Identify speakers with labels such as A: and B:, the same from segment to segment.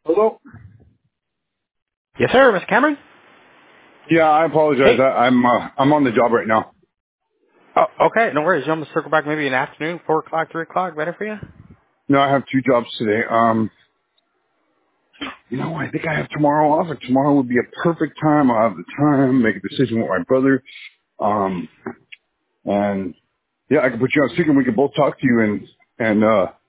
A: Hello?
B: Yes, sir, Mr. Cameron.
A: Yeah, I apologize.
B: Hey.
A: I'm on the job right now.
B: Oh, okay. No worries. You want me to circle back maybe in the afternoon, 4 o'clock, 3 o'clock? Better for you?
A: No, I have two jobs today. I think I have tomorrow off, and tomorrow would be a perfect time. I'll have the time, make a decision with my brother. Um, and yeah, I can put you on speaker and we can both talk to you and,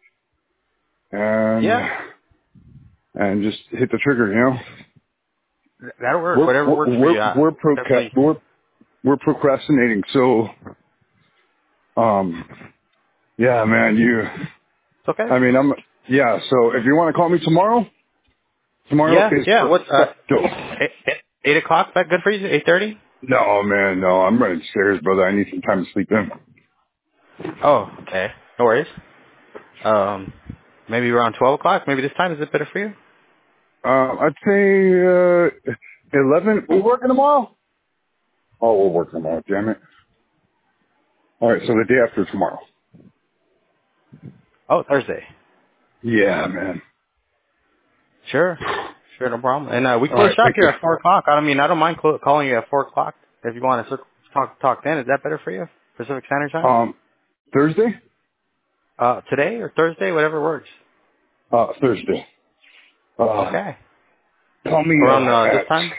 A: and,
B: Yeah.
A: and just hit the trigger, you know?
B: That'll work. Whatever works for you. Definitely.
A: We're procrastinating. So, yeah, man,
B: It's okay.
A: so if you want to call me tomorrow
B: Yeah,
A: is
B: yeah. What's,
A: perfecto.
B: 8 o'clock? Is that good for you? 8:30?
A: No, man, no. I'm running stairs, brother. I need some time to sleep in.
B: Oh, okay. No worries. Maybe around 12 o'clock? Maybe this time? Is it better for you?
A: I'd say 11. We working tomorrow? Oh, we'll work tomorrow. Damn it. All right, so the day after tomorrow.
B: Oh, Thursday.
A: Yeah, man.
B: Sure. Sure, no problem. And we
A: All
B: close
A: right,
B: shop
A: thank
B: here
A: you.
B: at 4 o'clock. I don't mind calling you at 4 o'clock if you want to talk then. Is that better for you? Pacific Standard Time?
A: Thursday?
B: Today or Thursday, whatever works.
A: Thursday. Uh,
B: Okay.
A: call me
B: Around this time?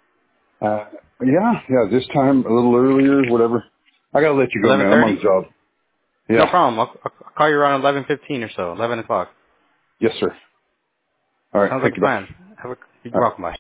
A: yeah, this time a little earlier, whatever. I gotta let you go, man. I'm on
B: 11:30?
A: the job.
B: No
A: Yeah.
B: problem. I'll call you around 11:15 or so. 11 o'clock.
A: Yes, sir. All right,
B: Sounds like
A: thank
B: a
A: you. Bye.
B: plan. You're
A: All right.
B: welcome. Bye.